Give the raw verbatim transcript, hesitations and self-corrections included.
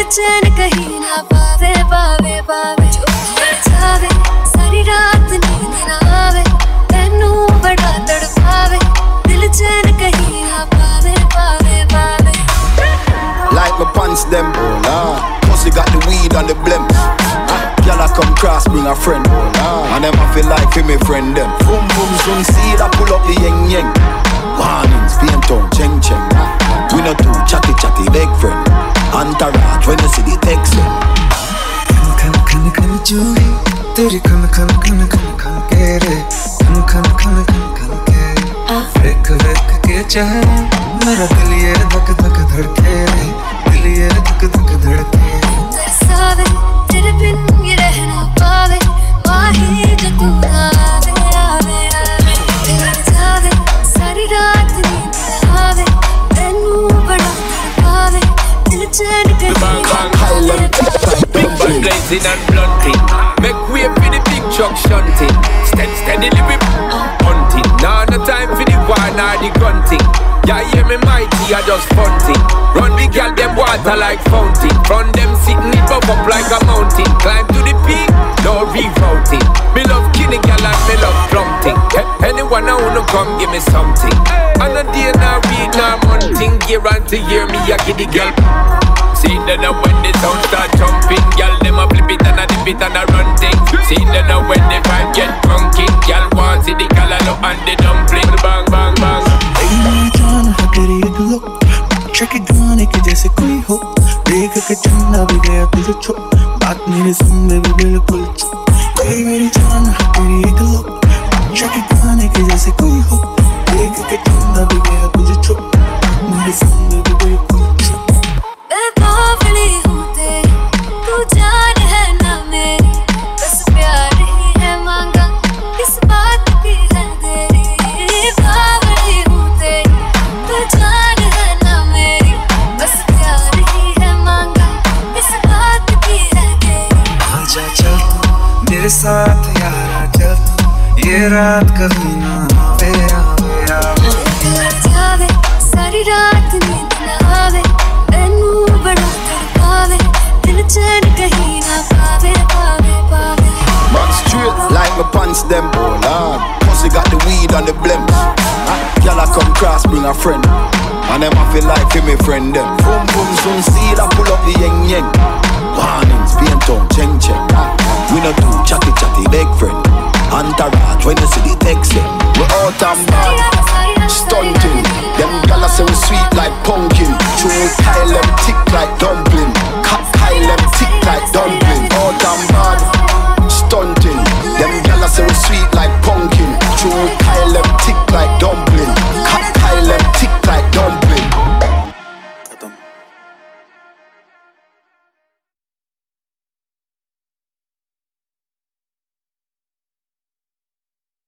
चैन कहीं ना पावे पावे पावे जो जावे सारी रात नींद ना आवे तैनू बड़ा तड़पावे दिल चैन कहीं ना पावे पावे पावे Like my pants them, nah. Pussy got the weed and the blem. Girl I come cross, bring a friend, nah. And them I feel like for me friend them. Boom boom soon see I pull up the yeng yeng. Warnings, paint town, cheng cheng. We not too chatty chatty, big friend. Entourage when you see the text them. Khan khan khan juri, teri khan khan khan khan khan ke re. Khan khan khan khan khan ke. Vek vek ke chehre, mera dil ye dhak dhak धड़के रे, दिल ये धक धक धड़के तरसावे, तेरे बिन ये रह ना पावे वाही जो तू आवे आवे आवे तेरे जावे सारी रात नींद ना आवे तैनू बड़ा तड़पावे दिल चैन कहीं blazing and blunting. Make way for the big truck shunting. Steady, steadily we hunting. Now no time for the one or the grunting. Yeah, hear me mighty, I just funting. Run the girl, them water like fountain. From them sitting it up up like a mountain. Climb to the peak, no rerouting. Me love killing girl and me love plumping. Anyone I wanna come give me something. On a day, now week, now monthing. Year unto year, me I get the girl. See then now when the sound start jumping, girl them a flip it and a dip it and a run thing. See then now when the vibe get drunking, girl want see the callaloo and the dumpling. Bang bang bang. Hey मेरी जान है तेरी एक look, check it गाने के जैसे कोई हो. देख के चन्ना भी गया तुझे छो, बात मेरी सुन ले भी बिल्कुल चुप. Hey मेरी जान है तेरी एक look, check it गाने के जैसे कोई हो. देख के चन्ना भी गया तुझे छो, बात मेरी सुन ले भी बिल्कुल चुप. बावली हूँ तेरी, तू जान है ना मेरी, बस प्यार ही है मांगा, किस बात की है देरी. बावली हूँ तेरी, तू जान है ना मेरी, बस प्यार ही है मांगा, किस बात की है देरी. आजा चल मेरे साथ यारा चल, ये रात कभी ना आवे आवे आवे. जावे सारी रात नींद ना आवे तैनू बड़ा तड़पावे दिल चैन कहीं ना पावे पावे पावे. Run straight like my pants them, nah. Pussy got the weed and the blem. Girl I come cross, bring a friend. And them I feel like for me friend them. Boom boom soon see I pull up the yeng yeng. Warnings, paint town, cheng cheng. We not too chatty chatty, big friend. Entourage when you see the text them. We out and back, stunting. Them gala say we sweet like pumpkin. True Kyle them thick like dumpling. Cut Kyle them thick like dumpling.